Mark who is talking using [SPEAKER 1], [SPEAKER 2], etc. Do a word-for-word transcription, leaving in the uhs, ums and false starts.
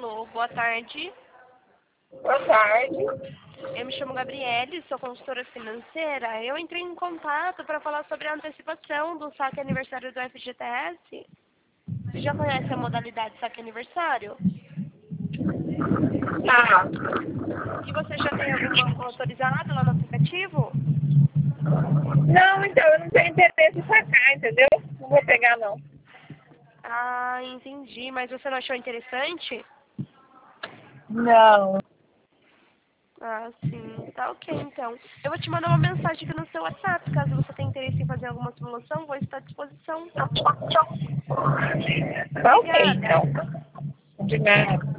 [SPEAKER 1] Alô, boa tarde.
[SPEAKER 2] Boa tarde.
[SPEAKER 1] Eu me chamo Gabriele, sou consultora financeira. Eu entrei em contato para falar sobre a antecipação do saque aniversário do F G T S. Você já conhece a modalidade saque aniversário?
[SPEAKER 2] Ah,
[SPEAKER 1] E você já tem algum banco autorizado lá no aplicativo?
[SPEAKER 2] não, então eu não tenho interesse em sacar, entendeu? Não vou pegar, não.
[SPEAKER 1] Ah, entendi. Mas você não achou interessante?
[SPEAKER 2] Não.
[SPEAKER 1] Ah, sim. Tá ok, então. Eu vou te mandar uma mensagem aqui no seu WhatsApp. Caso você tenha interesse em fazer alguma simulação, vou estar à disposição.
[SPEAKER 2] Tá ok,
[SPEAKER 1] Obrigada.
[SPEAKER 2] então. De nada.